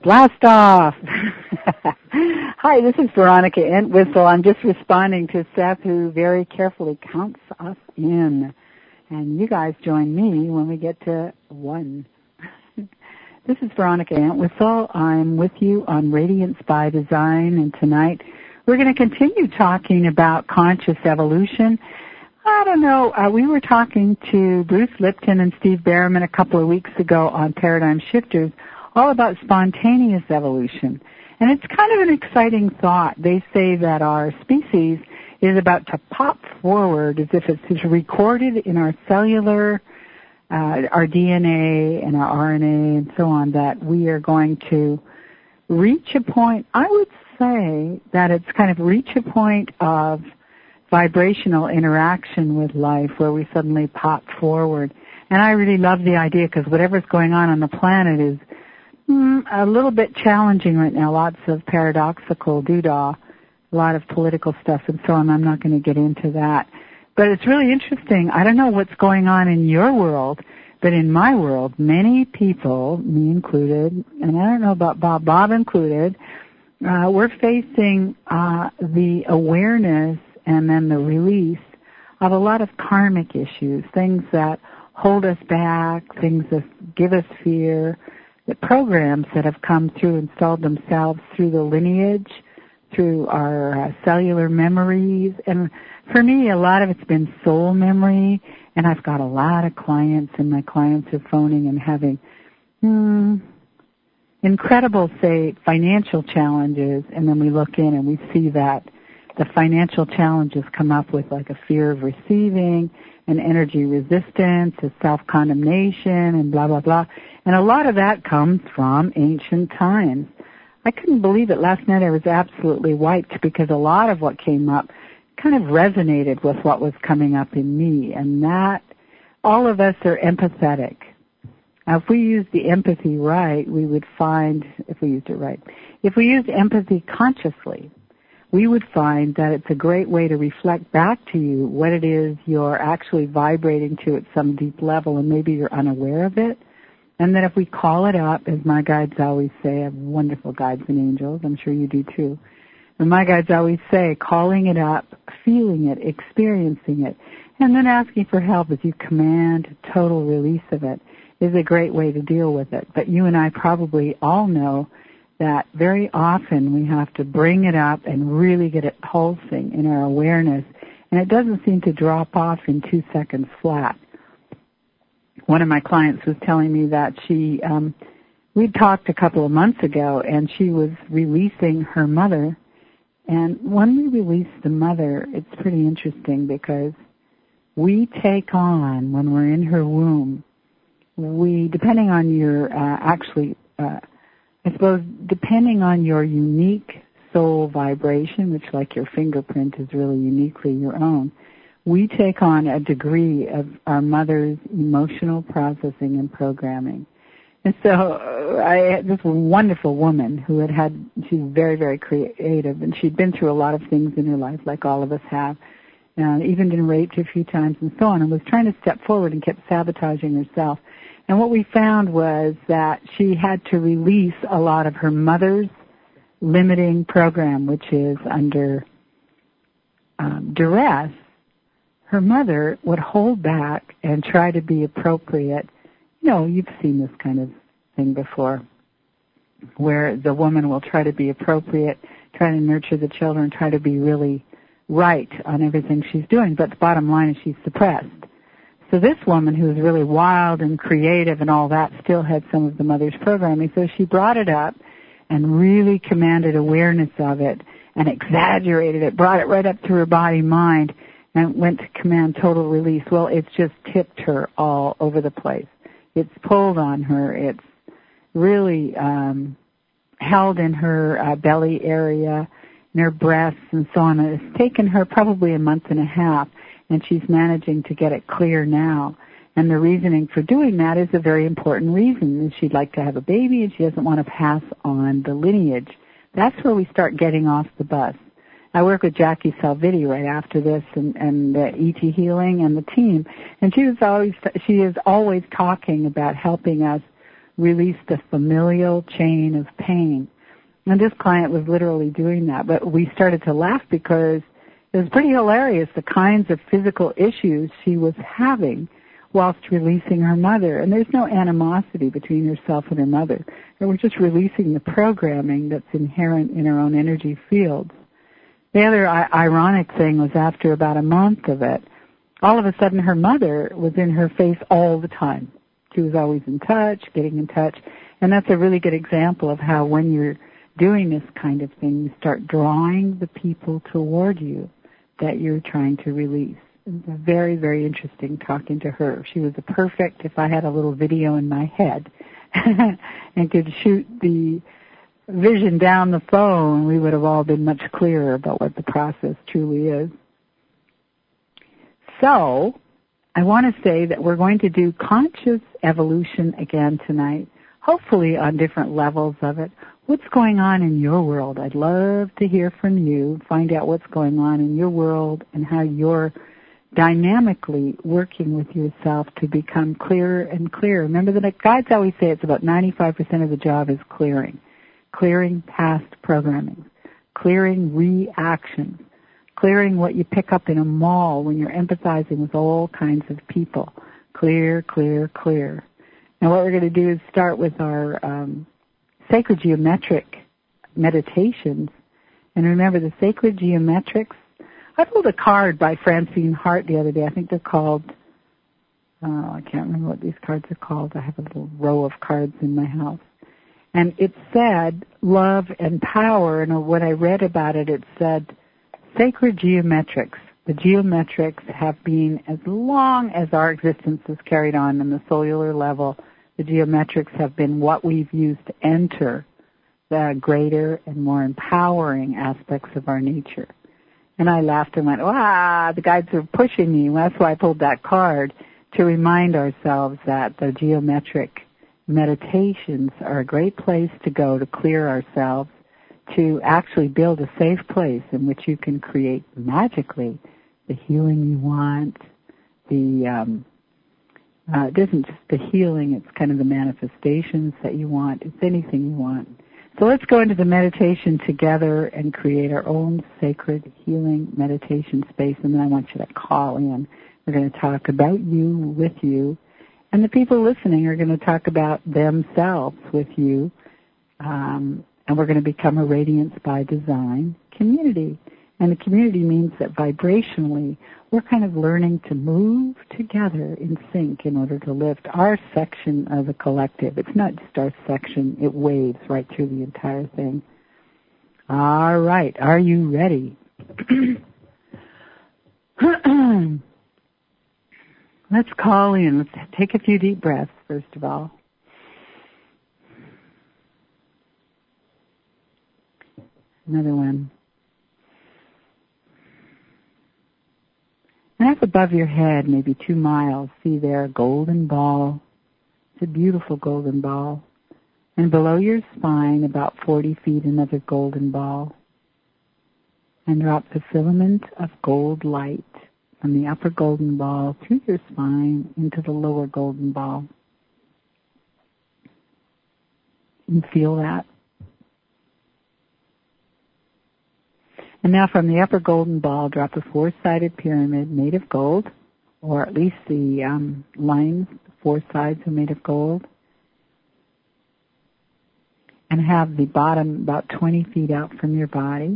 Blast off! Hi, this is Veronica Entwistle. I'm just responding to Seth, who very carefully counts us in. And you guys join me when we get to 1. This is Veronica Entwistle. I'm with you on Radiance by Design, and tonight we're going to continue talking about conscious evolution. I don't know, we were talking to Bruce Lipton and Steve Berriman a couple of weeks ago on Paradigm Shifters, all about spontaneous evolution. And it's kind of an exciting thought. They say that our species is about to pop forward as if it's recorded in our cellular, our DNA and our RNA and so on, that we are going to reach a point, I would say that it's kind of reach a point of vibrational interaction with life where we suddenly pop forward. And I really love the idea because whatever's going on the planet is a little bit challenging right now, lots of paradoxical doodah, a lot of political stuff and so on. I'm not going to get into that. But it's really interesting. I don't know what's going on in your world, but in my world, many people, me included, and I don't know about Bob included, we're facing the awareness and then the release of a lot of karmic issues, things that hold us back, things that give us fear, the programs that have come through, installed themselves through the lineage, through our cellular memories. And for me, a lot of it's been soul memory, and I've got a lot of clients, and my clients are phoning and having incredible, say, financial challenges, and then we look in and we see that the financial challenges come up with like a fear of receiving, an energy resistance, a self-condemnation, and blah, blah, blah. And a lot of that comes from ancient times. I couldn't believe it. Last night I was absolutely wiped because a lot of what came up kind of resonated with what was coming up in me. And that, all of us are empathetic. Now, if we used the empathy right, we would find, if we used empathy consciously, we would find that it's a great way to reflect back to you what it is you're actually vibrating to at some deep level, and maybe you're unaware of it. And then if we call it up, as my guides always say, I have wonderful guides and angels, I'm sure you do too. And my guides always say, calling it up, feeling it, experiencing it, and then asking for help as you command total release of it is a great way to deal with it. But you and I probably all know that very often we have to bring it up and really get it pulsing in our awareness, and it doesn't seem to drop off in 2 seconds flat. One of my clients was telling me that we'd talked a couple of months ago, and she was releasing her mother, and when we release the mother, it's pretty interesting because we take on, when we're in her womb, depending on your, depending on your unique soul vibration, which like your fingerprint is really uniquely your own, we take on a degree of our mother's emotional processing and programming. And so I had this wonderful woman who she's very, very creative, and she'd been through a lot of things in her life, like all of us have, even been raped a few times and so on, and was trying to step forward and kept sabotaging herself. And what we found was that she had to release a lot of her mother's limiting program, which is under duress. Her mother would hold back and try to be appropriate. You know, you've seen this kind of thing before, where the woman will try to be appropriate, try to nurture the children, try to be really right on everything she's doing, but the bottom line is she's suppressed. So this woman, who was really wild and creative and all that, still had some of the mother's programming. So she brought it up and really commanded awareness of it and exaggerated it, brought it right up to her body-mind, and went to command total release. Well, it's just tipped her all over the place. It's pulled on her. It's really held in her belly area, in her breasts, and so on. It's taken her probably a month and a half, and she's managing to get it clear now. And the reasoning for doing that is a very important reason. She'd like to have a baby, and she doesn't want to pass on the lineage. That's where we start getting off the bus. I work with Jackie Salviti right after this, and E.T. Healing and the team, and she is always talking about helping us release the familial chain of pain. And this client was literally doing that, but we started to laugh because it was pretty hilarious, the kinds of physical issues she was having whilst releasing her mother. And there's no animosity between herself and her mother. And we're just releasing the programming that's inherent in her own energy fields. The other ironic thing was after about a month of it, all of a sudden her mother was in her face all the time. She was always in touch, getting in touch. And that's a really good example of how when you're doing this kind of thing, you start drawing the people toward you that you're trying to release. It was very, very interesting talking to her. She was a perfect, if I had a little video in my head and could shoot the vision down the phone, we would have all been much clearer about what the process truly is. So, I want to say that we're going to do conscious evolution again tonight, hopefully on different levels of it. What's going on in your world? I'd love to hear from you, find out what's going on in your world and how you're dynamically working with yourself to become clearer and clearer. Remember that guides always say it's about 95% of the job is clearing. Clearing past programming. Clearing reactions. Clearing what you pick up in a mall when you're empathizing with all kinds of people. Clear, clear, clear. Now what we're going to do is start with our sacred geometric meditations. And remember the sacred geometrics. I pulled a card by Francine Hart the other day. I think they're called, I can't remember what these cards are called. I have a little row of cards in my house. And it said love and power. And when I read about it, it said sacred geometrics. The geometrics have been as long as our existence is carried on the cellular level. The geometrics have been what we've used to enter the greater and more empowering aspects of our nature. And I laughed and went, the guides are pushing me. Well, that's why I pulled that card, to remind ourselves that the geometric meditations are a great place to go to clear ourselves, to actually build a safe place in which you can create magically the healing you want. It isn't just the healing, it's kind of the manifestations that you want. It's anything you want. So let's go into the meditation together and create our own sacred healing meditation space, and then I want you to call in. We're going to talk about you, with you, and the people listening are going to talk about themselves with you, and we're going to become a Radiance by Design community. And the community means that vibrationally, we're kind of learning to move together in sync in order to lift our section of the collective. It's not just our section, it waves right through the entire thing. All right, are you ready? Let's call in. Let's take a few deep breaths, first of all. Another one. And up above your head, maybe 2 miles, see there a golden ball. It's a beautiful golden ball. And below your spine, about 40 feet, another golden ball. And drop the filament of gold light from the upper golden ball through your spine into the lower golden ball. You feel that? And now from the upper golden ball, drop a 4-sided pyramid made of gold, or at least the lines, 4 sides are made of gold. And have the bottom about 20 feet out from your body.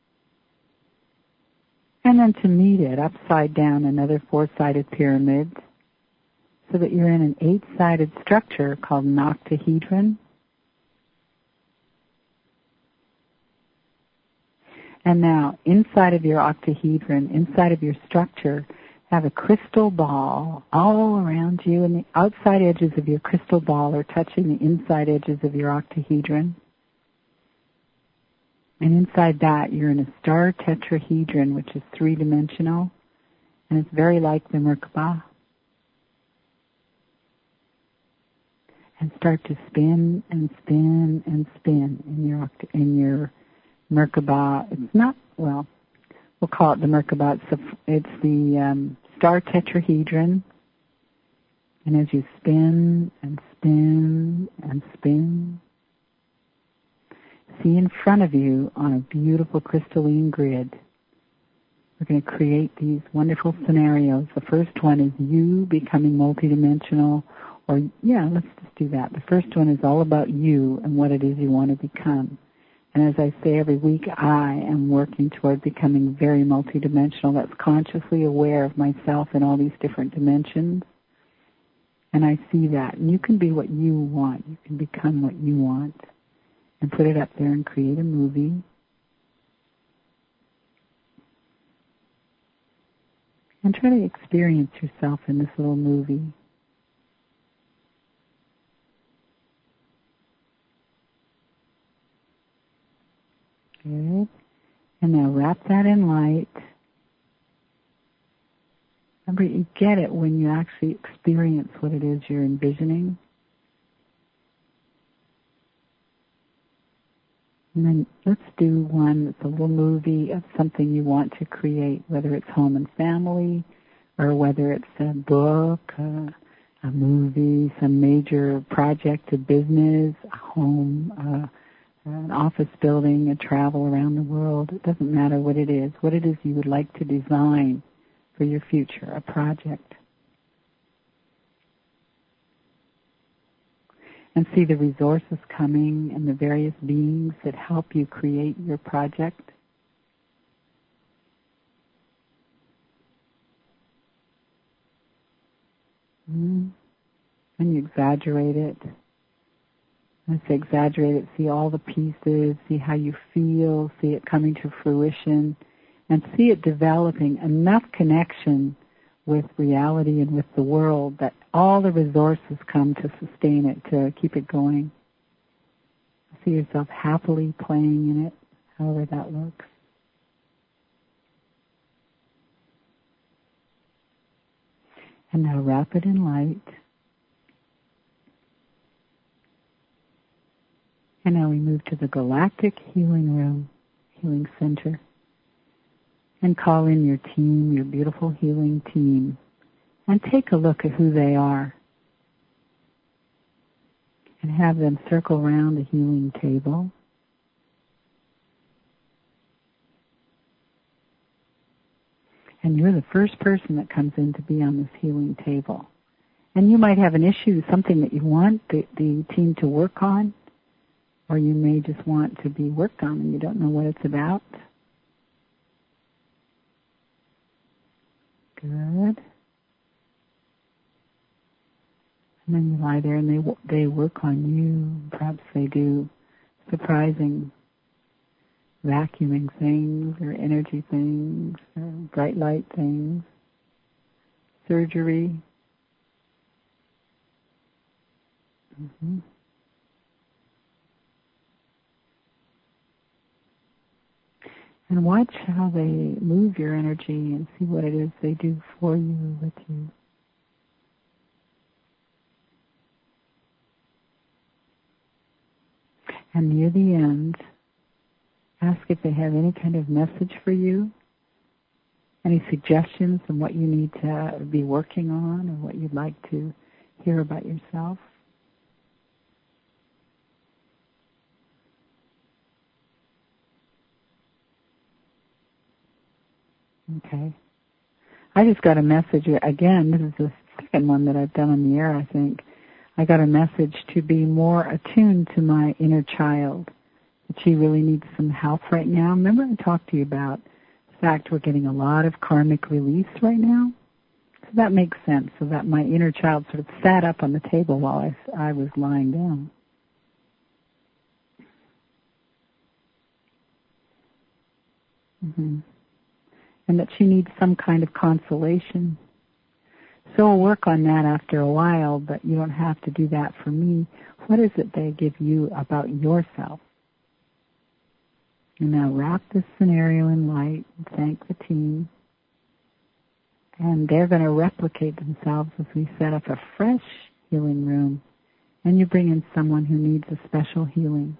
And then to meet it, upside down, another 4-sided pyramid, so that you're in an 8-sided structure called an octahedron. And now, inside of your octahedron, inside of your structure, have a crystal ball all around you, and the outside edges of your crystal ball are touching the inside edges of your octahedron. And inside that, you're in a star tetrahedron, which is 3-dimensional, and it's very like the Merkaba. And start to spin and spin and spin in your Merkaba. It's not, well, we'll call it the Merkaba. It's the star tetrahedron. And as you spin and spin and spin, see in front of you on a beautiful crystalline grid, we're going to create these wonderful scenarios. The first one is you becoming multidimensional, or let's just do that. The first one is all about you and what it is you want to become. And as I say every week, I am working toward becoming very multidimensional. That's consciously aware of myself in all these different dimensions. And I see that. And you can be what you want. You can become what you want. And put it up there and create a movie. And try to experience yourself in this little movie. Good. And now wrap that in light. Remember, you get it when you actually experience what it is you're envisioning. And then let's do one that's a little movie of something you want to create, whether it's home and family, or whether it's a book, a movie, some major project, a business, a home, an office building, a travel around the world. It doesn't matter what it is you would like to design for your future, a project. And see the resources coming and the various beings that help you create your project. And you exaggerate it. When I say exaggerate it, see all the pieces, see how you feel, see it coming to fruition, and see it developing enough connection with reality and with the world that all the resources come to sustain it, to keep it going. See yourself happily playing in it, however that looks. And now wrap it in light. And now we move to the Galactic Healing Room, Healing Center. And call in your team, your beautiful healing team. And take a look at who they are. And have them circle around the healing table. And you're the first person that comes in to be on this healing table. And you might have an issue, something that you want the team to work on. Or you may just want to be worked on and you don't know what it's about. Good. And then you lie there and they work on you. Perhaps they do surprising vacuuming things or energy things or bright light things, surgery. Mm-hmm. And watch how they move your energy and see what it is they do for you, with you. And near the end, ask if they have any kind of message for you, any suggestions on what you need to be working on or what you'd like to hear about yourself. Okay. I just got a message, again, this is the second one that I've done on the air, I think. I got a message to be more attuned to my inner child, that she really needs some help right now. Remember I talked to you about the fact we're getting a lot of karmic release right now? So that makes sense, so that my inner child sort of sat up on the table while I was lying down. Mm-hmm. And that she needs some kind of consolation. So we'll work on that after a while, but you don't have to do that for me. What is it they give you about yourself? And now wrap this scenario in light and thank the team. And they're going to replicate themselves as we set up a fresh healing room. And you bring in someone who needs a special healing.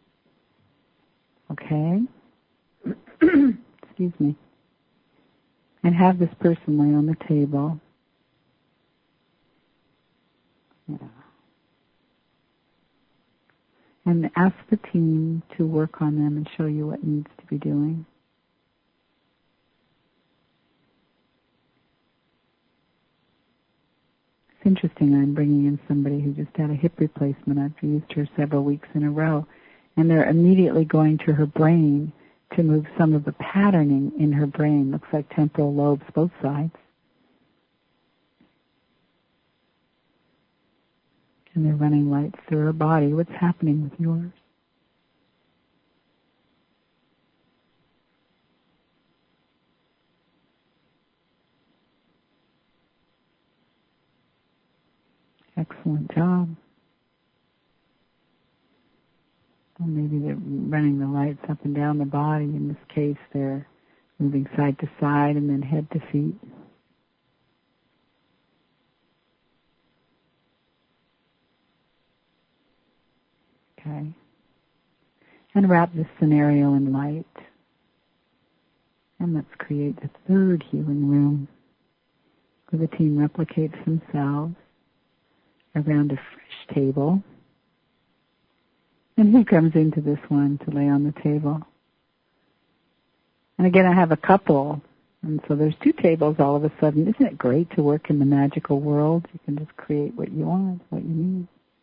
Okay? Excuse me. And have this person lay on the table. Yeah. And ask the team to work on them and show you what needs to be doing. It's interesting, I'm bringing in somebody who just had a hip replacement. I've used her several weeks in a row. And they're immediately going to her brain to move some of the patterning in her brain. Looks like temporal lobes, both sides. And they're running lights through her body. What's happening with yours? Excellent job. Well, maybe they're running the lights up and down the body. In this case, they're moving side to side and then head to feet. Okay. And wrap this scenario in light. And let's create the third healing room where the team replicates themselves around a fresh table. And who comes into this one to lay on the table? And again, I have a couple. And so there's two tables all of a sudden. Isn't it great to work in the magical world? You can just create what you want, what you need.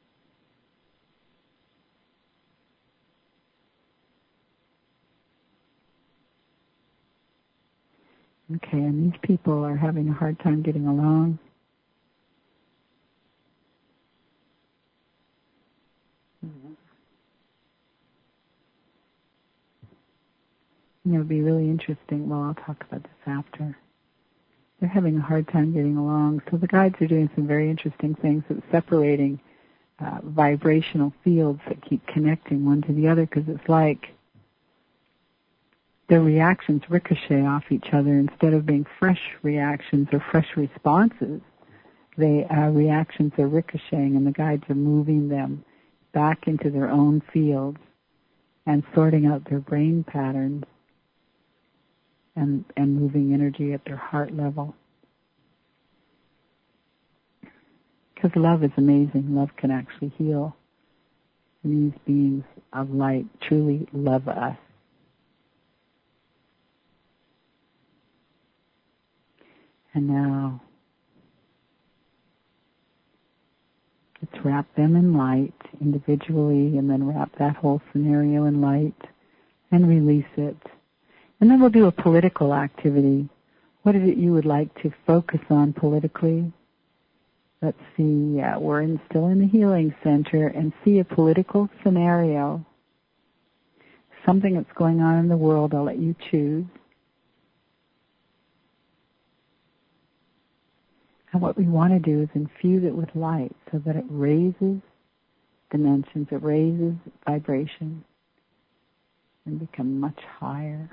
Okay, and these people are having a hard time getting along. And it would be really interesting. Well, I'll talk about this after. They're having a hard time getting along. So the guides are doing some very interesting things of separating vibrational fields that keep connecting one to the other, because it's like their reactions ricochet off each other instead of being fresh reactions or fresh responses. Reactions are ricocheting, and the guides are moving them back into their own fields and sorting out their brain patterns and moving energy at their heart level. Because love is amazing. Love can actually heal. And these beings of light truly love us. And now, let's wrap them in light individually, and then wrap that whole scenario in light and release it. And then we'll do a political activity. What is it you would like to focus on politically? Let's see, we're still in the healing center, and see a political scenario, something that's going on in the world. I'll let you choose. And what we want to do is infuse it with light so that it raises dimensions, it raises vibration, and become much higher.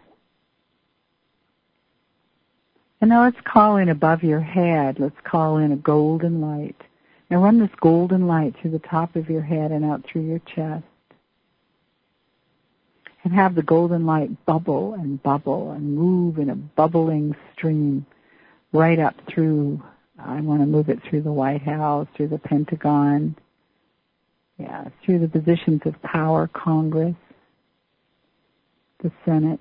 And now let's call in above your head. Let's call in a golden light. Now run this golden light through the top of your head and out through your chest. And have the golden light bubble and move in a bubbling stream right up through. I want to move it through the White House, through the Pentagon, through the positions of power, Congress, the Senate.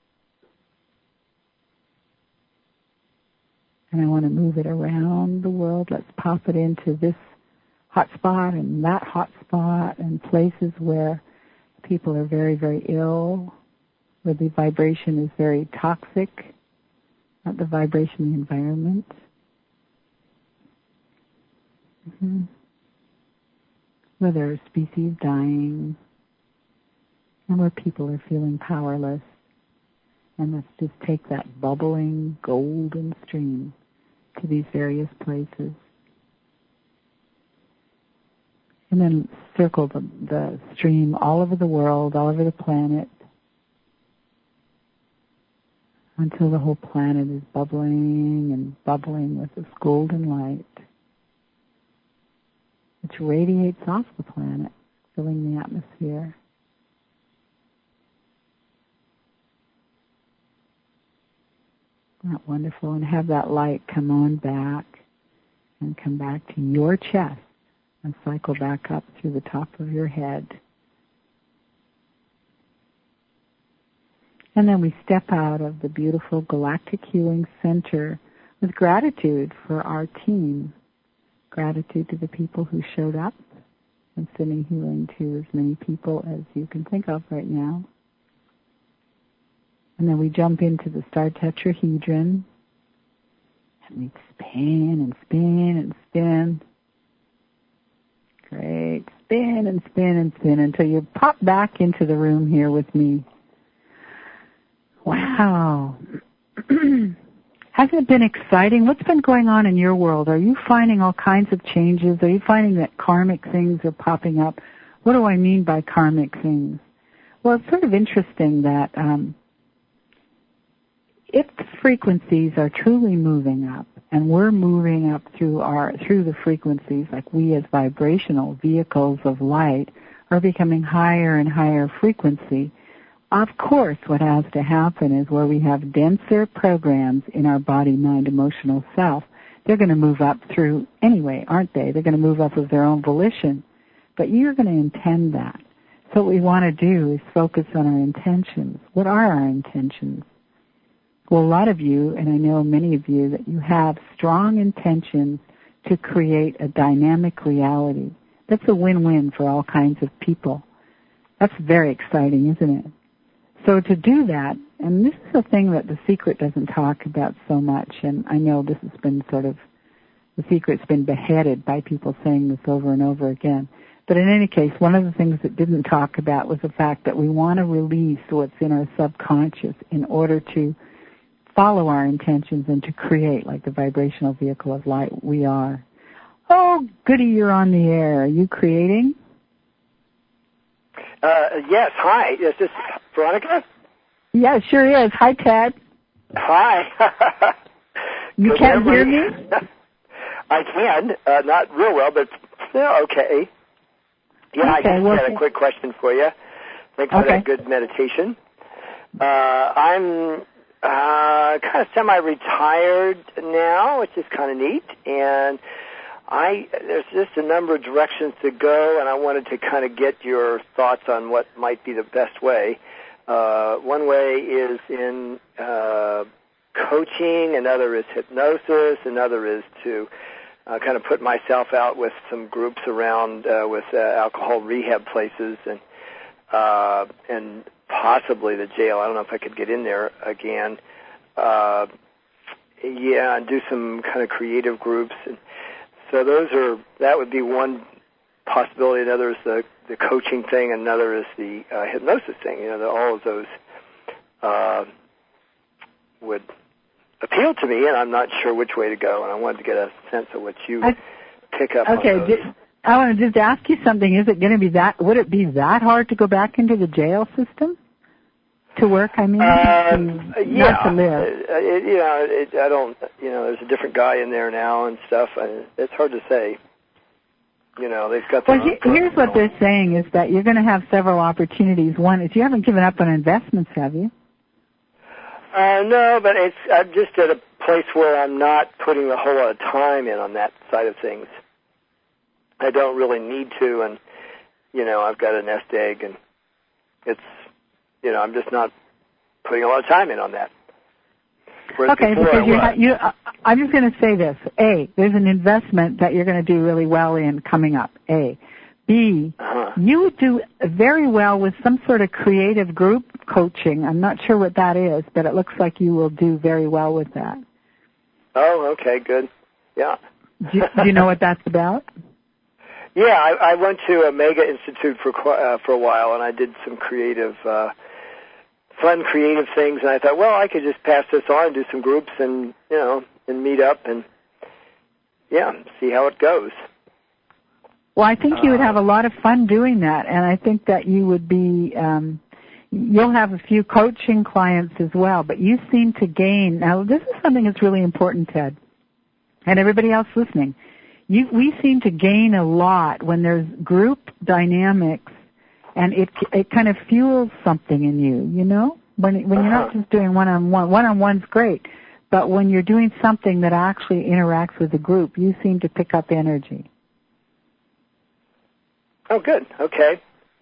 And I want to move it around the world. Let's pop it into this hot spot and that hot spot, and places where people are very, very ill, where the vibration is very toxic, not the vibration of the environment. Where there are species dying, and where people are feeling powerless. And let's just take that bubbling golden stream to these various places. And then circle the stream all over the world, all over the planet, until the whole planet is bubbling and bubbling with this golden light, which radiates off the planet, filling the atmosphere. Isn't that wonderful? And have that light come on back and come back to your chest and cycle back up through the top of your head. And then we step out of the beautiful Galactic Healing Center with gratitude for our team, gratitude to the people who showed up, and sending healing to as many people as you can think of right now. And then we jump into the star tetrahedron, and we spin and spin and spin. Great. Spin and spin and spin until you pop back into the room here with me. Wow. Hasn't it been exciting? What's been going on in your world? Are you finding all kinds of changes? Are you finding that karmic things are popping up? What do I mean by karmic things? Well, it's sort of interesting that if the frequencies are truly moving up, and we're moving up through the frequencies, like we as vibrational vehicles of light are becoming higher and higher frequency, of course what has to happen is where we have denser programs in our body, mind, emotional self, they're going to move up through anyway, aren't they? They're going to move up of their own volition. But you're going to intend that. So what we want to do is focus on our intentions. What are our intentions? Well, a lot of you, and I know many of you, that you have strong intentions to create a dynamic reality. That's a win-win for all kinds of people. That's very exciting, isn't it? So to do that, and this is a thing that The Secret doesn't talk about so much, and I know this has been sort of, The Secret's been beheaded by people saying this over and over again. But in any case, one of the things it didn't talk about was the fact that we want to release what's in our subconscious in order to follow our intentions and to create like the vibrational vehicle of light we are. Oh, goody, you're on the air. Are you creating? Yes, hi. Is this Veronica? Yeah, it sure is. Hi, Ted. Hi. You can't hear me? I can. Not real well, but okay. Yeah, okay, I just had a quick question for you. Thanks for that good meditation. I'm kind of semi-retired now, which is kind of neat, and there's just a number of directions to go, and I wanted to kind of get your thoughts on what might be the best way. One way is in coaching, another is hypnosis, another is to kind of put myself out with some groups around with alcohol rehab places and possibly the jail. I don't know if I could get in there again. And do some kind of creative groups. And so that would be one possibility. Another is the coaching thing. Another is the hypnosis thing. You know, all of those would appeal to me, and I'm not sure which way to go. And I wanted to get a sense of what you pick up on those. I want to just ask you something. Is it going to be would it be that hard to go back into the jail system? To work, I mean? Yeah. Not to live. I don't, there's a different guy in there now and stuff. It's hard to say. They've got their own here's what they're saying is that you're going to have several opportunities. One is you haven't given up on investments, have you? No, but I'm just at a place where I'm not putting a whole lot of time in on that side of things. I don't really need to, and, I've got a nest egg, and it's, I'm just not putting a lot of time in on that. Whereas because I'm just going to say this. A, there's an investment that you're going to do really well in coming up. A. B, you would do very well with some sort of creative group coaching. I'm not sure what that is, but it looks like you will do very well with that. Oh, okay, good. Yeah. Do you know what that's about? Yeah, I went to a Mega Institute for a while, and I did some fun creative things, and I thought, well, I could just pass this on and do some groups and, and meet up and, see how it goes. Well, I think you would have a lot of fun doing that, and I think that you would be, you'll have a few coaching clients as well, but you seem to gain, now this is something that's really important, Ted, and everybody else listening. We seem to gain a lot when there's group dynamics, and it kind of fuels something in you, when you're not just doing one-on-one. One-on-one's great, but when you're doing something that actually interacts with the group, you seem to pick up energy. Oh, good. Okay.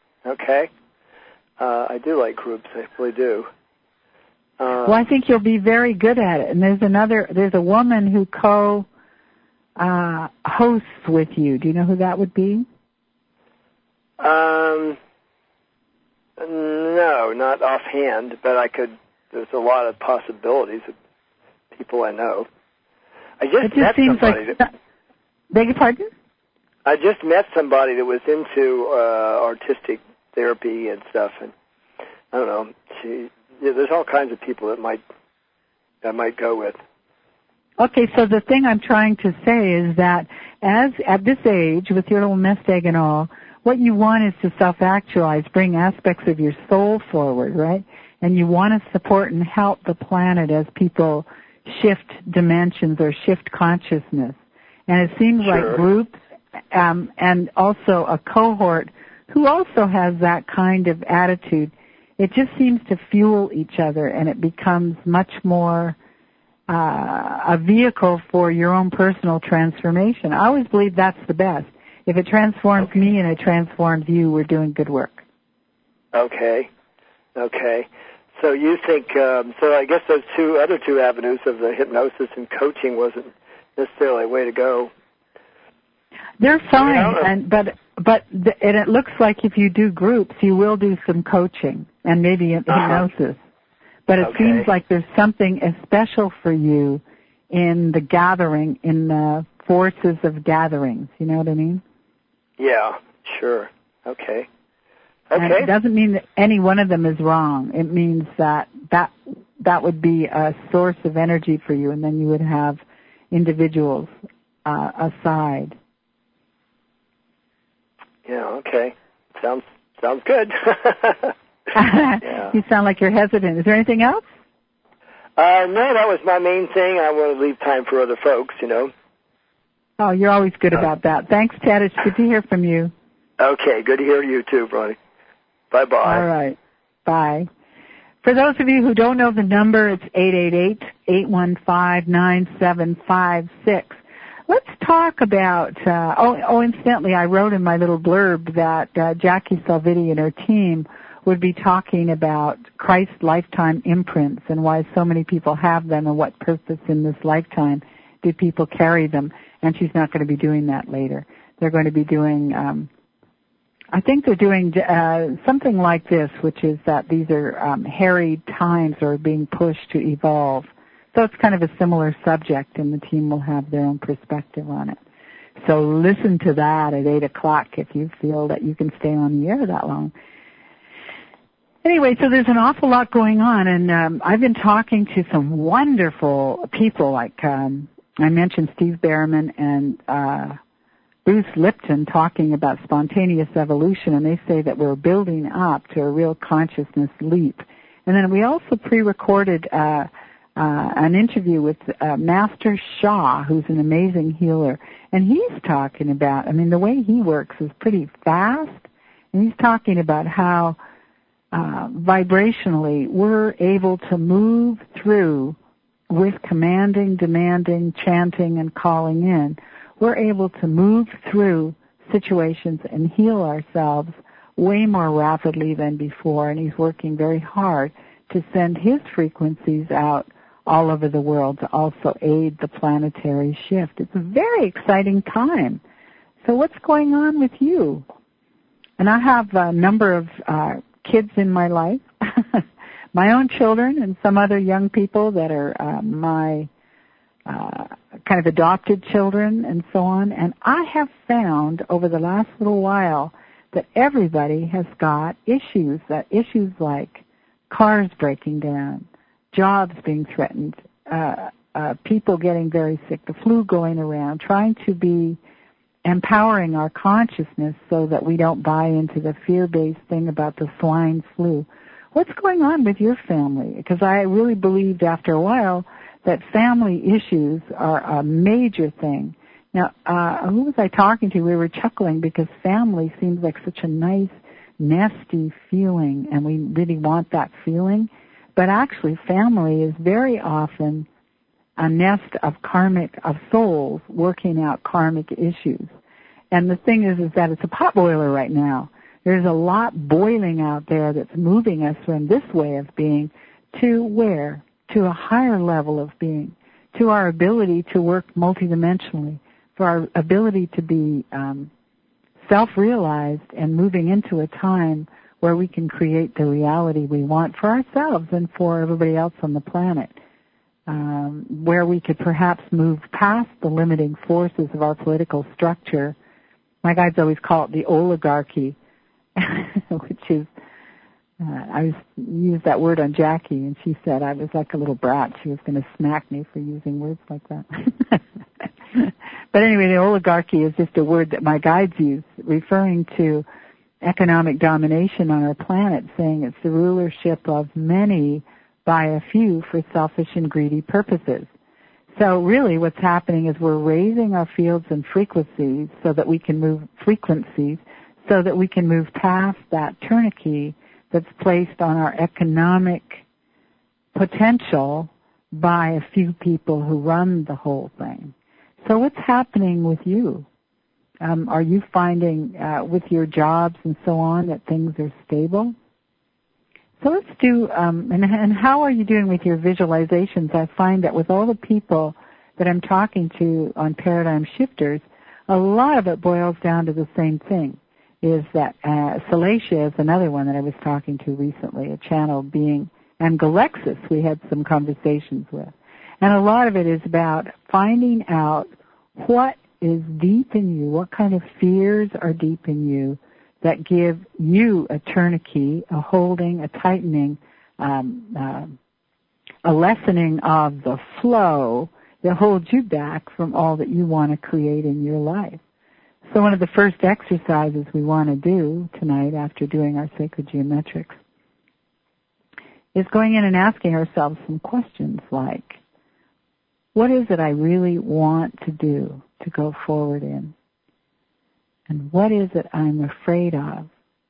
I do like groups. I really do. Well, I think you'll be very good at it. And there's a woman who hosts with you. Do you know who that would be? No, not offhand, but there's a lot of possibilities of people I know. I just met somebody. Beg your pardon? I just met somebody that was into artistic therapy and stuff, and I don't know. There's all kinds of people that I might go with. Okay, so the thing I'm trying to say is that at this age, with your little nest egg and all, what you want is to self-actualize, bring aspects of your soul forward, right? And you want to support and help the planet as people shift dimensions or shift consciousness. And it seems like groups and also a cohort who also has that kind of attitude, it just seems to fuel each other, and it becomes much more a vehicle for your own personal transformation. I always believe that's the best. If it transforms me and it transforms you, we're doing good work. Okay. So you think, so I guess those other two avenues of the hypnosis and coaching wasn't necessarily a way to go. They're fine, but it looks like if you do groups, you will do some coaching and maybe hypnosis. But it seems like there's something special for you in the gathering, in the forces of gatherings. You know what I mean? Yeah, sure. Okay. And it doesn't mean that any one of them is wrong. It means that would be a source of energy for you, and then you would have individuals aside. Yeah, okay. Sounds good. Yeah. You sound like you're hesitant. Is there anything else? No, that was my main thing. I want to leave time for other folks, you know. Oh, you're always good about that. Thanks, Ted. It's good to hear from you. Okay, good to hear you too, Bronnie. Bye-bye. All right. Bye. For those of you who don't know the number, it's 888-815-9756. Let's talk about, incidentally, I wrote in my little blurb that Jackie Salviti and her team would be talking about Christ lifetime imprints and why so many people have them and what purpose in this lifetime do people carry them. And she's not going to be doing that later. They're going to be doing, I think they're doing something like this, which is that these are harried times or being pushed to evolve. So it's kind of a similar subject, and the team will have their own perspective on it. So listen to that at 8 o'clock if you feel that you can stay on the air that long. Anyway, so there's an awful lot going on, and I've been talking to some wonderful people, like I mentioned Steve Behrman and Bruce Lipton talking about spontaneous evolution, and they say that we're building up to a real consciousness leap. And then we also pre-recorded an interview with Master Shah, who's an amazing healer, and he's talking about, the way he works is pretty fast, and he's talking about how vibrationally we're able to move through with commanding, demanding, chanting, and calling in. We're able to move through situations and heal ourselves way more rapidly than before, and he's working very hard to send his frequencies out all over the world to also aid the planetary shift. It's a very exciting time. So what's going on with you? And I have a number of kids in my life, my own children and some other young people that are my kind of adopted children and so on. And I have found over the last little while that everybody has got issues like cars breaking down, jobs being threatened, people getting very sick, the flu going around, trying to be empowering our consciousness so that we don't buy into the fear-based thing about the swine flu. What's going on with your family? Because I really believed after a while that family issues are a major thing. Now, who was I talking to? We were chuckling because family seems like such a nice, nesty feeling, and we really want that feeling. But actually, family is very often a nest of souls working out karmic issues. And the thing is that it's a potboiler right now. There's a lot boiling out there that's moving us from this way of being to where? To a higher level of being, to our ability to work multidimensionally, for our ability to be self-realized and moving into a time where we can create the reality we want for ourselves and for everybody else on the planet, where we could perhaps move past the limiting forces of our political structure. My guides always call it the oligarchy, which is, I used that word on Jackie, and she said I was like a little brat. She was going to smack me for using words like that. But anyway, the oligarchy is just a word that my guides use, referring to economic domination on our planet, saying it's the rulership of many by a few for selfish and greedy purposes. So really what's happening is we're raising our fields and frequencies so that we can move past that tourniquet that's placed on our economic potential by a few people who run the whole thing. So what's happening with you? Are you finding with your jobs and so on that things are stable? So let's do, and how are you doing with your visualizations? I find that with all the people that I'm talking to on Paradigm Shifters, a lot of it boils down to the same thing, is that Salacia is another one that I was talking to recently, a channel being, and Galexis we had some conversations with. And a lot of it is about finding out what is deep in you, what kind of fears are deep in you that give you a tourniquet, a holding, a tightening, a lessening of the flow that holds you back from all that you want to create in your life. So one of the first exercises we want to do tonight after doing our sacred geometrics is going in and asking ourselves some questions like, what is it I really want to do to go forward in? And what is it I'm afraid of?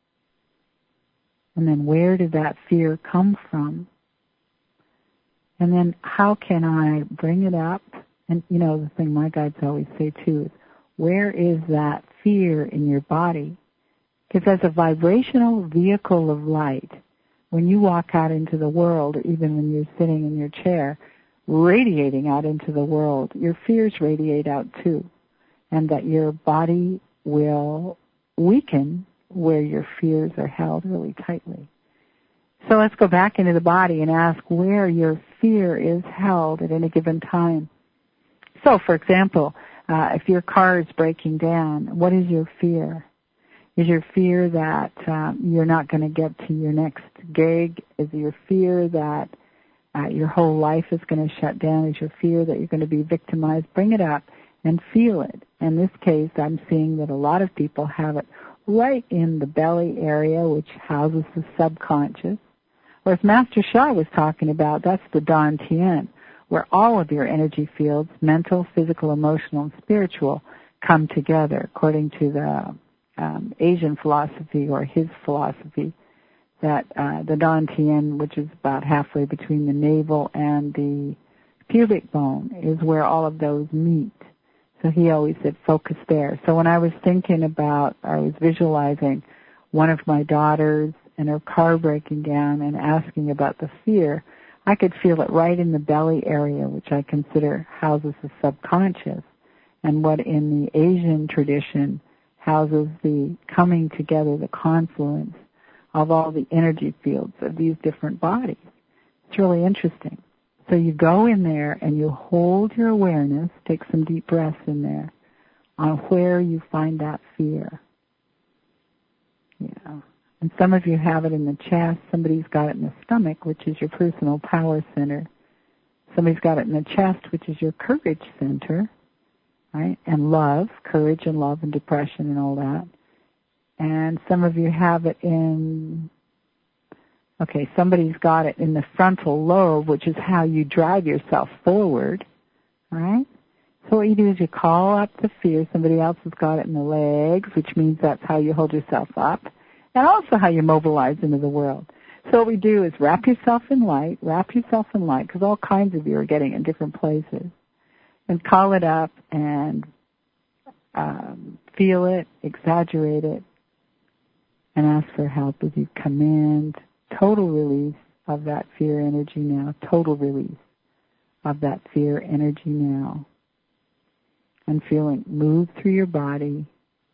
And then where did that fear come from? And then how can I bring it up? And you know, the thing my guides always say too is, where is that fear in your body? Because as a vibrational vehicle of light, when you walk out into the world, even when you're sitting in your chair, radiating out into the world, your fears radiate out too. And that your body will weaken where your fears are held really tightly. So let's go back into the body and ask where your fear is held at any given time. So, for example, if your car is breaking down, what is your fear? Is your fear that you're not going to get to your next gig? Is your fear that your whole life is going to shut down? Is your fear that you're going to be victimized? Bring it up and feel it. In this case, I'm seeing that a lot of people have it right in the belly area, which houses the subconscious. Or as Master Sha was talking about, that's the Dan Tian, where all of your energy fields, mental, physical, emotional, and spiritual, come together, according to the Asian philosophy or his philosophy, that the Dan Tian, which is about halfway between the navel and the pubic bone, is where all of those meet. So he always said focus there. So when I was thinking about, I was visualizing one of my daughters and her car breaking down and asking about the fear, I could feel it right in the belly area, which I consider houses the subconscious, and what in the Asian tradition houses the coming together, the confluence of all the energy fields of these different bodies. It's really interesting. So you go in there and you hold your awareness, take some deep breaths in there, on where you find that fear. Yeah. And some of you have it in the chest. Somebody's got it in the stomach, which is your personal power center. Somebody's got it in the chest, which is your courage center, right? And love, courage and love and depression and all that. And some of you have it in, somebody's got it in the frontal lobe, which is how you drive yourself forward, right? So what you do is you call up the fear. Somebody else has got it in the legs, which means that's how you hold yourself up, and also how you mobilize into the world. So what we do is wrap yourself in light, because all kinds of you are getting in different places, and call it up and feel it, exaggerate it, and ask for help as you command total release of that fear energy now, total release of that fear energy now, and feeling move through your body.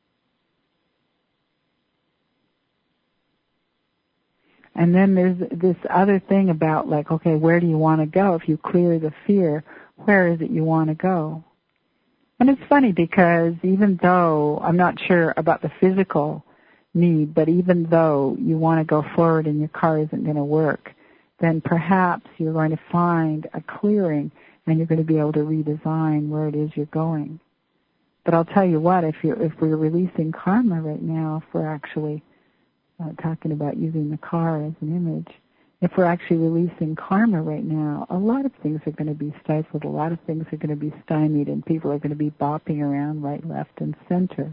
And then there's this other thing about like, okay, where do you want to go? If you clear the fear, where is it you want to go? And it's funny because even though, I'm not sure about the physical need, but even though you want to go forward and your car isn't going to work, then perhaps you're going to find a clearing and you're going to be able to redesign where it is you're going. But I'll tell you what, if we're releasing karma right now, if we're actually talking about using the car as an image, if we're actually releasing karma right now, a lot of things are going to be stifled, a lot of things are going to be stymied, and people are going to be bopping around right, left, and center.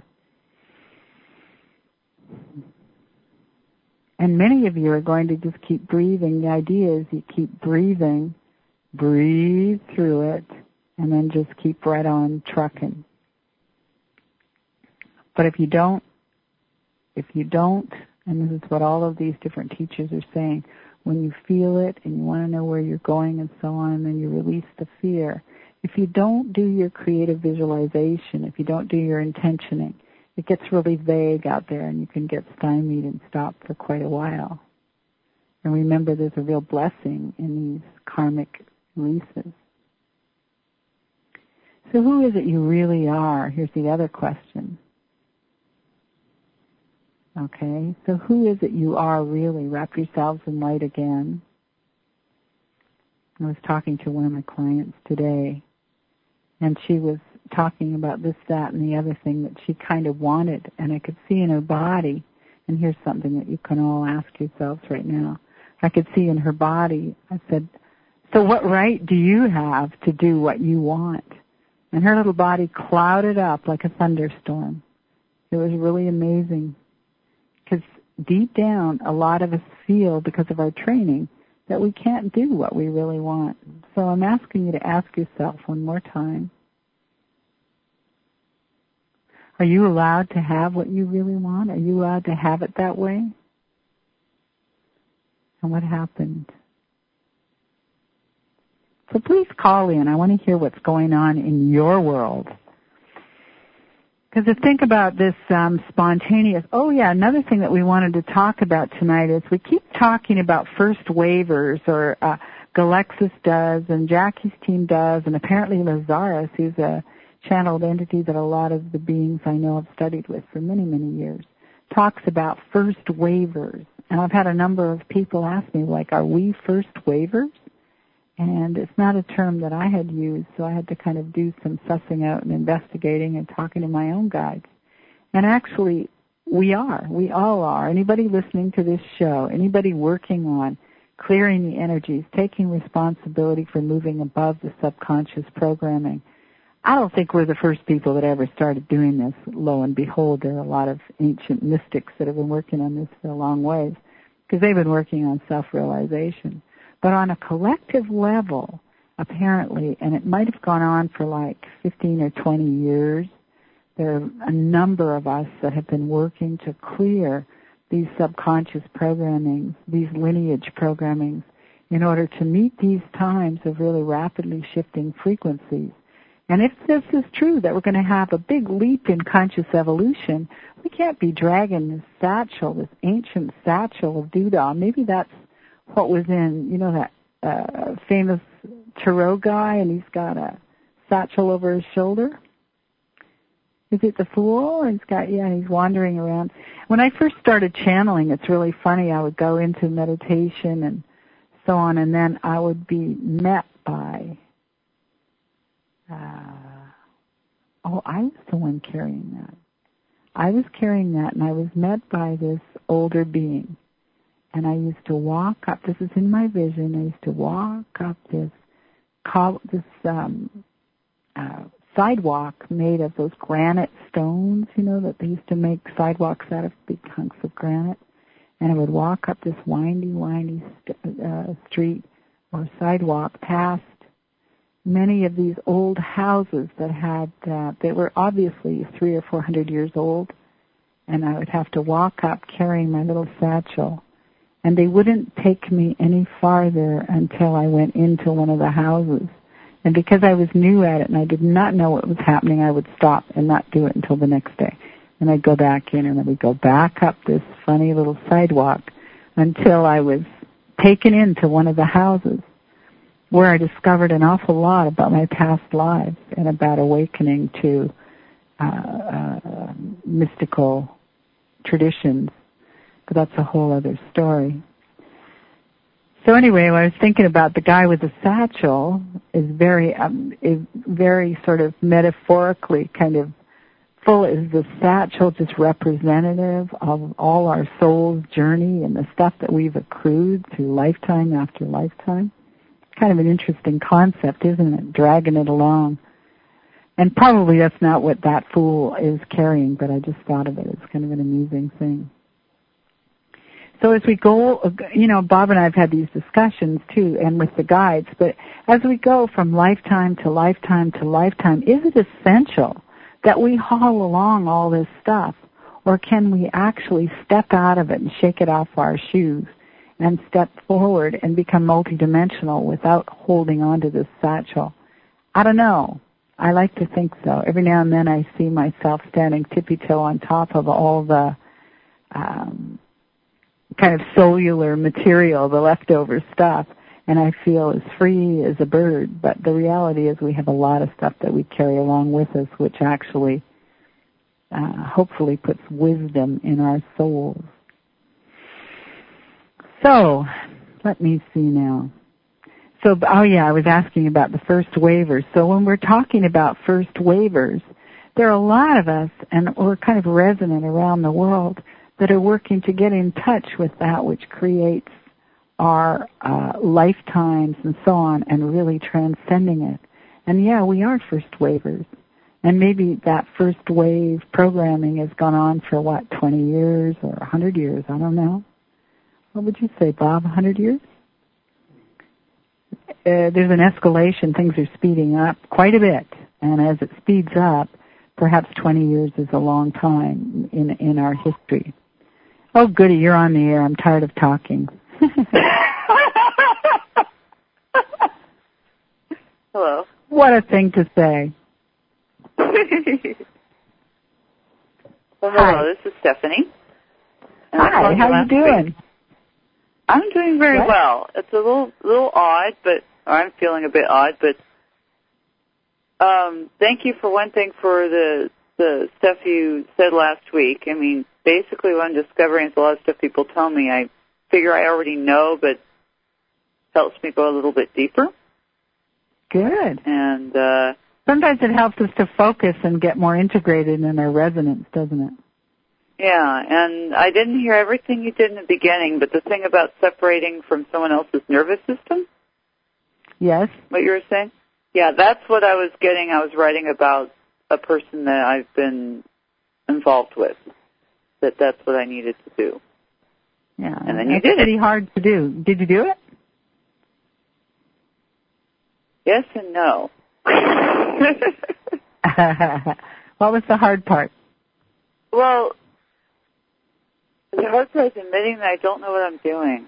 And many of you are going to just keep breathing. The idea is you keep breathing, breathe through it, and then just keep right on trucking. But if you don't, and this is what all of these different teachers are saying, when you feel it and you want to know where you're going and so on, and then you release the fear, if you don't do your creative visualization, if you don't do your intentioning, it gets really vague out there and you can get stymied and stop for quite a while. And remember, there's a real blessing in these karmic releases. So who is it you really are? Here's the other question. Okay, so who is it you are really? Wrap yourselves in light again. I was talking to one of my clients today, and she was talking about this, that, and the other thing that she kind of wanted, and I could see in her body, and here's something that you can all ask yourselves right now. I could see in her body, I said, so what right do you have to do what you want? And her little body clouded up like a thunderstorm. It was really amazing. Because deep down, a lot of us feel, because of our training, that we can't do what we really want. So I'm asking you to ask yourself one more time, are you allowed to have what you really want? Are you allowed to have it that way? And what happened? So please call in. I want to hear what's going on in your world. Because to think about this spontaneous, another thing that we wanted to talk about tonight is we keep talking about first waivers, or Galexis does, and Jackie's team does, and apparently Lazarus, who's a channeled entity that a lot of the beings I know have studied with for many, many years, talks about first waivers. And I've had a number of people ask me, like, are we first waivers? And it's not a term that I had used, so I had to kind of do some sussing out and investigating and talking to my own guides. And actually, we are. We all are. Anybody listening to this show, anybody working on clearing the energies, taking responsibility for moving above the subconscious programming. I don't think we're the first people that ever started doing this. Lo and behold, there are a lot of ancient mystics that have been working on this for a long ways, because they've been working on self-realization. But on a collective level, apparently, and it might have gone on for like 15 or 20 years, there are a number of us that have been working to clear these subconscious programmings, these lineage programmings, in order to meet these times of really rapidly shifting frequencies. And if this is true, that we're going to have a big leap in conscious evolution, we can't be dragging this satchel, this ancient satchel of doodah. Maybe that's what was in, that famous tarot guy, and he's got a satchel over his shoulder. Is it the Fool? And he's wandering around. When I first started channeling, it's really funny. I would go into meditation and so on, and then I would be met by, I was the one carrying that. I was carrying that, and I was met by this older being. And I used to walk up, this is in my vision, I used to walk up this sidewalk made of those granite stones, that they used to make sidewalks out of, big hunks of granite. and I would walk up this windy street or sidewalk past many of these old houses that had, they were obviously 300 or 400 years old, and I would have to walk up carrying my little satchel. And they wouldn't take me any farther until I went into one of the houses. And because I was new at it and I did not know what was happening, I would stop and not do it until the next day. And I'd go back in, and then we'd go back up this funny little sidewalk until I was taken into one of the houses, where I discovered an awful lot about my past lives and about awakening to mystical traditions. But that's a whole other story. So anyway, when I was thinking about the guy with the satchel, is very sort of metaphorically kind of full. Is the satchel just representative of all our soul's journey and the stuff that we've accrued through lifetime after lifetime? Kind of an interesting concept, isn't it? Dragging it along. And probably that's not what that fool is carrying, but I just thought of it. It's kind of an amusing thing. So as we go, Bob and I have had these discussions too, and with the guides, but as we go from lifetime to lifetime to lifetime, is it essential that we haul along all this stuff, or can we actually step out of it and shake it off our shoes and step forward and become multidimensional without holding on to this satchel? I don't know. I like to think so. Every now and then I see myself standing tippy-toe on top of all the kind of cellular material, the leftover stuff, and I feel as free as a bird. But the reality is we have a lot of stuff that we carry along with us, which actually hopefully puts wisdom in our souls. So, let me see now. So, I was asking about the first waivers. So when we're talking about first waivers, there are a lot of us, and we're kind of resonant around the world, that are working to get in touch with that which creates our lifetimes and so on, and really transcending it. And we are first waivers. And maybe that first wave programming has gone on for, 20 years or 100 years? I don't know. What would you say, Bob, 100 years? There's an escalation. Things are speeding up quite a bit. And as it speeds up, perhaps 20 years is a long time in our history. Oh, goody, you're on the air. I'm tired of talking. Hello. What a thing to say. Well, hello, this is Stephanie. Hi, how you doing? Week. I'm doing very well. It's a little odd, but I'm feeling a bit odd, but thank you for one thing for the stuff you said last week. I mean, basically what I'm discovering is a lot of stuff people tell me I figure I already know, but helps me go a little bit deeper. Good. And sometimes it helps us to focus and get more integrated in our resonance, doesn't it? Yeah, and I didn't hear everything you did in the beginning, but the thing about separating from someone else's nervous system? Yes. What you were saying? Yeah, that's what I was getting. I was writing about a person that I've been involved with, that's what I needed to do. Yeah. And then you did it. It's pretty hard to do. Did you do it? Yes and no. What was the hard part? Well, the hard part is admitting that I don't know what I'm doing.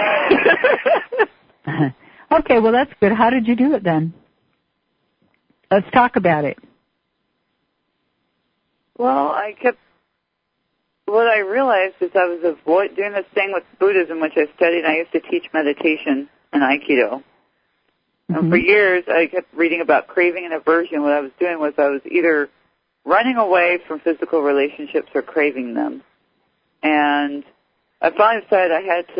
Okay, well, that's good. How did you do it then? Let's talk about it. Well, what I realized is I was doing this thing with Buddhism, which I studied, and I used to teach meditation and Aikido. And for years, I kept reading about craving and aversion. What I was doing was I was either running away from physical relationships or craving them. And I finally decided I had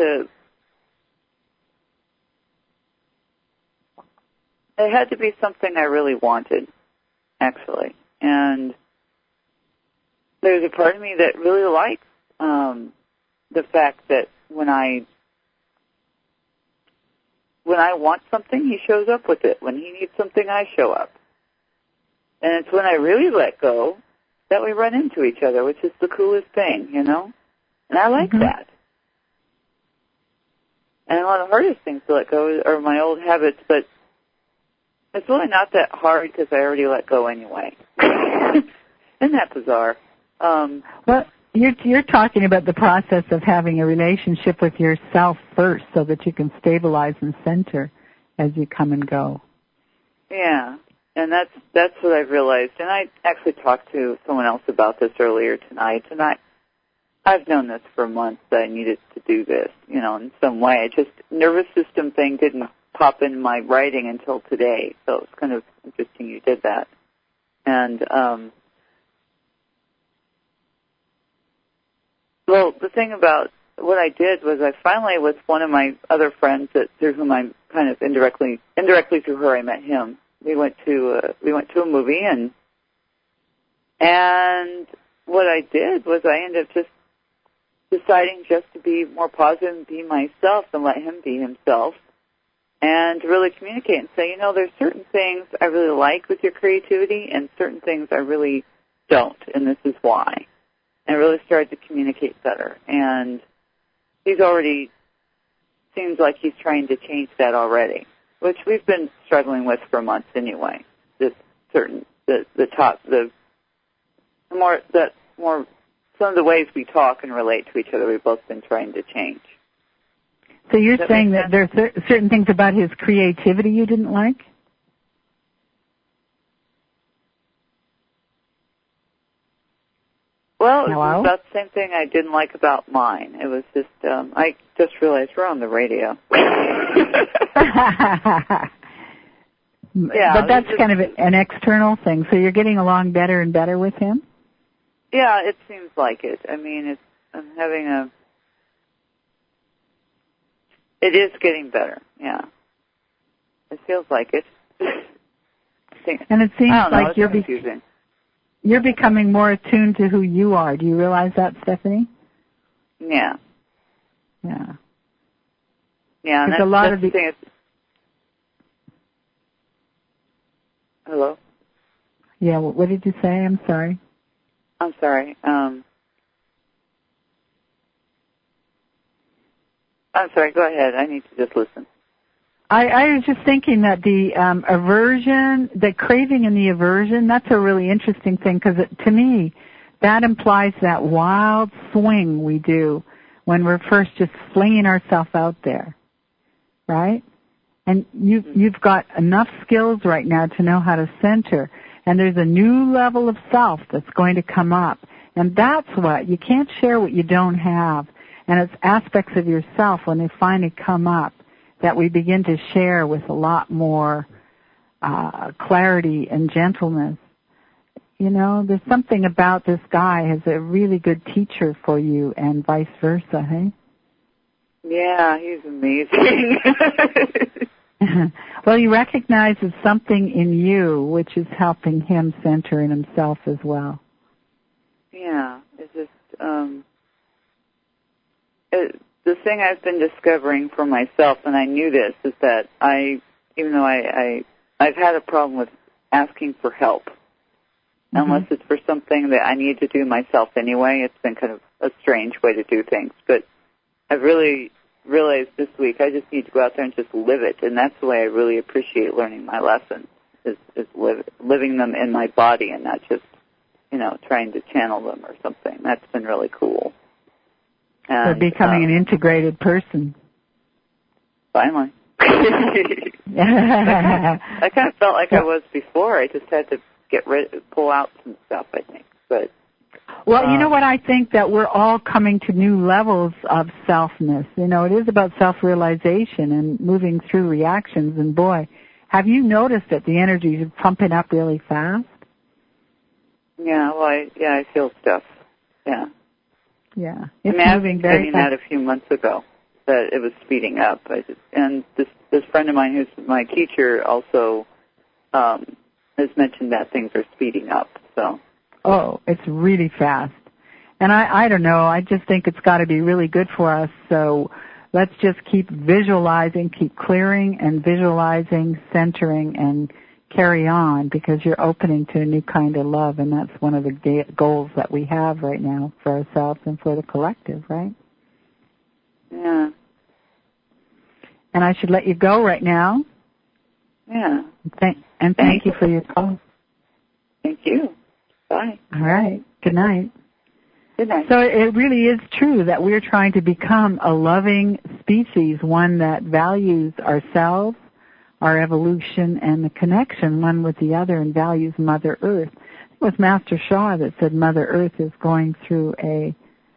to be something I really wanted, actually. And there's a part of me that really likes the fact that when I want something, he shows up with it. When he needs something, I show up. And it's when I really let go that we run into each other, which is the coolest thing, you know? And I like that. And one of the hardest things to let go are my old habits, but it's really not that hard because I already let go anyway. Isn't that bizarre? Well, you're talking about the process of having a relationship with yourself first so that you can stabilize and center as you come and go. Yeah, and that's what I've realized. And I actually talked to someone else about this earlier tonight, and I've known this for months that I needed to do this, in some way. Just nervous system thing didn't pop in my writing until today, so it's kind of interesting you did that. And well, the thing about what I did was I finally, with one of my other friends through whom I'm kind of indirectly through her, I met him. We went to a movie, and what I did was I ended up just deciding just to be more positive and be myself and let him be himself, and really communicate and say, there's certain things I really like with your creativity and certain things I really don't, and this is why. And really started to communicate better. And he's already, seems like he's trying to change that already, which we've been struggling with for months anyway. Some of the ways we talk and relate to each other, we've both been trying to change. So you're saying that there's certain things about his creativity you didn't like? Well, it was about the same thing I didn't like about mine. It was just, I just realized we're on the radio. Yeah, but that's kind of an external thing. So you're getting along better and better with him? Yeah, it seems like it. I mean, it is getting better, yeah. It feels like it. And it seems like you're becoming more attuned to who you are. Do you realize that, Stephanie? Yeah. Yeah. Yeah, and that's the thing. Hello? Yeah, what did you say? I'm sorry. I'm sorry. I'm sorry, go ahead. I need to just listen. I was just thinking that the aversion, the craving and the aversion, that's a really interesting thing because to me, that implies that wild swing we do when we're first just flinging ourselves out there, right? And you've got enough skills right now to know how to center, and there's a new level of self that's going to come up, and that's what, you can't share what you don't have, and it's aspects of yourself when they finally come up that we begin to share with a lot more clarity and gentleness. There's something about this guy as a really good teacher for you and vice versa, hey? Yeah, he's amazing. Well, he recognizes something in you which is helping him center in himself as well. Yeah, it's just, the thing I've been discovering for myself, and I knew this, is that even though I've had a problem with asking for help, unless it's for something that I need to do myself anyway. It's been kind of a strange way to do things, but I've really realized this week I just need to go out there and just live it, and that's the way I really appreciate learning my lessons, is living them in my body and not just, trying to channel them or something. That's been really cool. So becoming an integrated person. Finally. I kind of felt like I was before. I just had to pull out some stuff, I think. But well, you know what? I think that we're all coming to new levels of selfness. It is about self-realization and moving through reactions. And boy, have you noticed that the energy is pumping up really fast? Yeah, well, I feel stuff. Yeah. Yeah, it's moving very fast. That a few months ago, that it was speeding up. And this friend of mine who's my teacher also has mentioned that things are speeding up. So. Oh, it's really fast. And I don't know, I just think it's got to be really good for us. So let's just keep visualizing, keep clearing and visualizing, centering, and carry on, because you're opening to a new kind of love, and that's one of the goals that we have right now for ourselves and for the collective, right? Yeah. And I should let you go right now. Yeah. Thank you for your call. Thank you. Bye. All right. Good night. Good night. So it really is true that we're trying to become a loving species, one that values ourselves, our evolution, and the connection one with the other, and values Mother Earth. It was Master Sha that said Mother Earth is going through a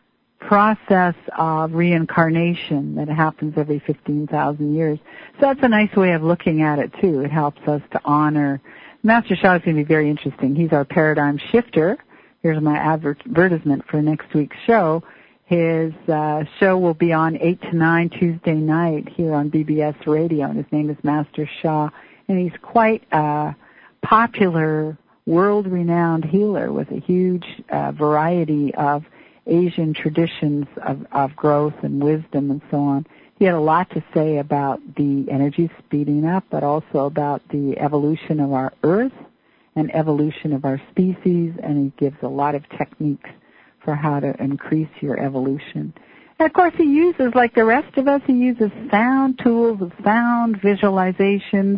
process of reincarnation that happens every 15,000 years. So that's a nice way of looking at it, too. It helps us to honor. Master Sha is going to be very interesting. He's our paradigm shifter. Here's my advertisement for next week's show. His show will be on 8 to 9 Tuesday night here on BBS Radio, and his name is Master Sha. And he's quite a popular, world-renowned healer with a huge variety of Asian traditions of growth and wisdom and so on. He had a lot to say about the energy speeding up, but also about the evolution of our Earth and evolution of our species, and he gives a lot of techniques for how to increase your evolution. And of course he uses, like the rest of us, he uses sound tools, sound visualizations,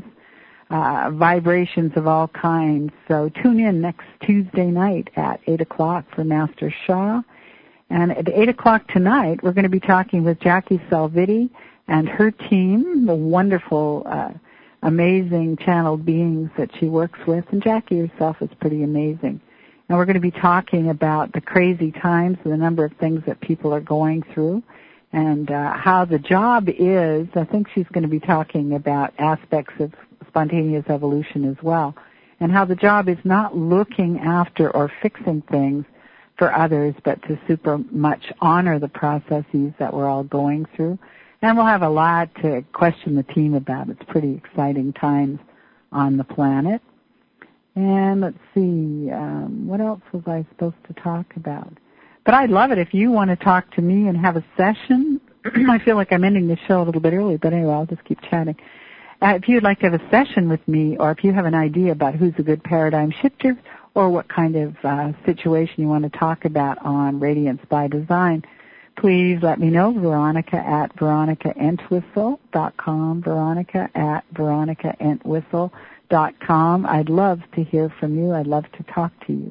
vibrations of all kinds. So tune in next Tuesday night at 8 o'clock for Master Sha. And at 8 o'clock tonight, we're going to be talking with Jackie Salvitti and her team, the wonderful, amazing channeled beings that she works with. And Jackie herself is pretty amazing. And we're going to be talking about the crazy times, the number of things that people are going through, and how the job is. I think she's going to be talking about aspects of spontaneous evolution as well, and how the job is not looking after or fixing things for others, but to super much honor the processes that we're all going through. And we'll have a lot to question the team about. It's pretty exciting times on the planet. And let's see, what else was I supposed to talk about? But I'd love it if you want to talk to me and have a session. I feel like I'm ending the show a little bit early, but anyway, I'll just keep chatting. If you'd like to have a session with me, or if you have an idea about who's a good paradigm shifter, or what kind of situation you want to talk about on Radiance by Design, please let me know. Veronica at veronicaentwistle.com, Veronica at veronicaentwistle.com. I'd love to hear from you. I'd love to talk to you.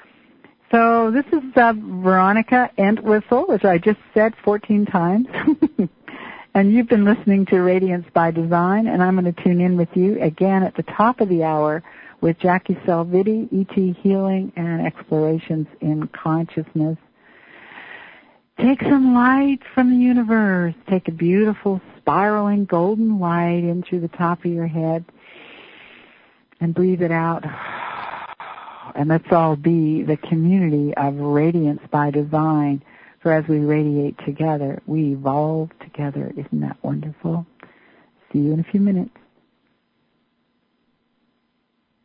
So this is Veronica Entwistle, which I just said 14 times. And you've been listening to Radiance by Design, and I'm going to tune in with you again at the top of the hour with Jackie Salvitti, E.T. Healing, and Explorations in Consciousness. Take some light from the universe. Take a beautiful spiraling golden light in through the top of your head and breathe it out. And let's all be the community of Radiance by Design. For as we radiate together, we evolve together. Isn't that wonderful? See you in a few minutes.